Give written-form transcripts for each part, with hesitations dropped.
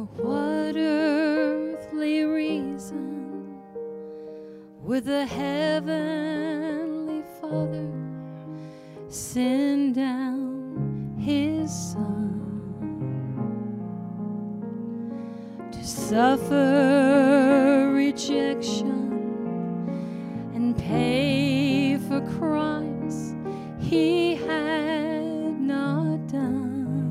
what earthly reason would the Heavenly Father send down His Son to suffer rejection and pay for crimes He had not done?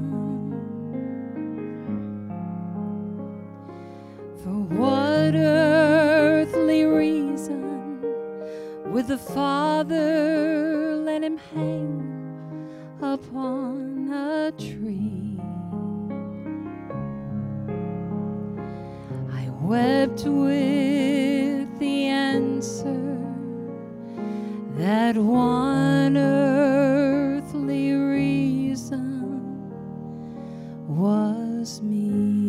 For what earthly reason would the Father let Him hang upon a tree? I wept with the answer that one earthly reason was me.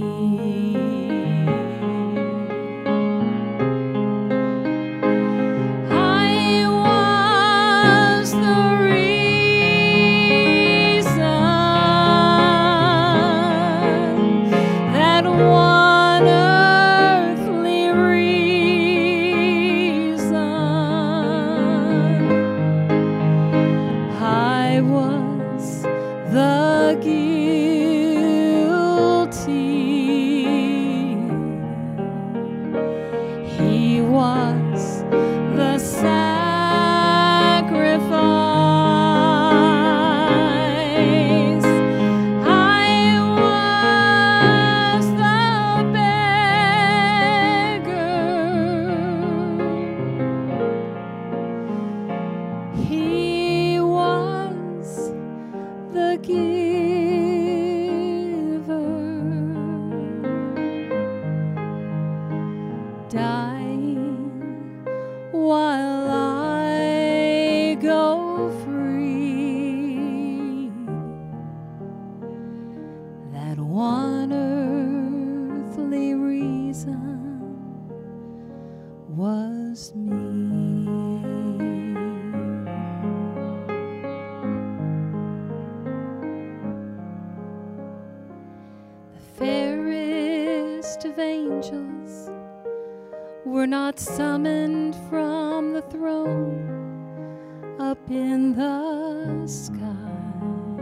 Were not summoned from the throne up in the sky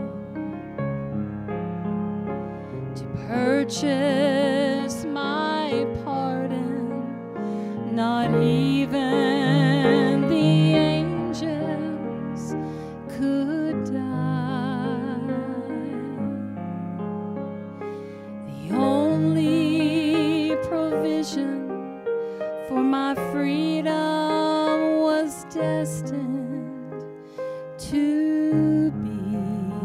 to purchase my pardon. Not even the angels could die. The only provision for my freedom was destined to be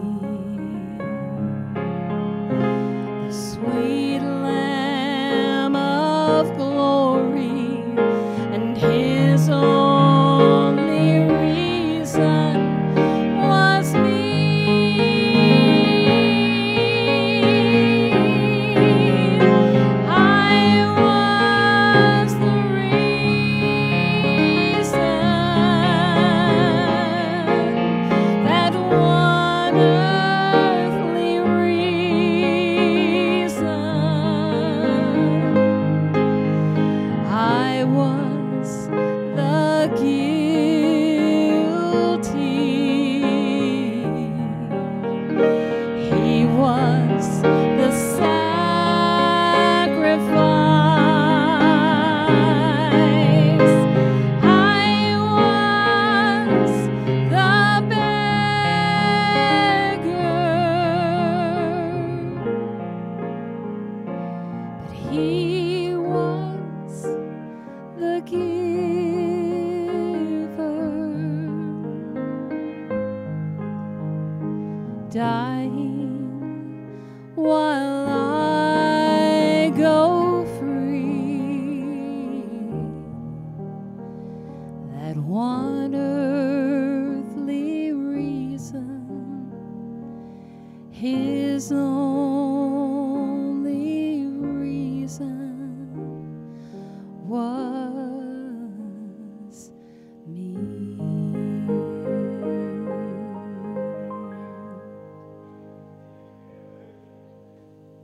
the sweet Lamb of glory, and His only reason was me. He was the giver, dying while I go free. That one earthly reason, His only reason was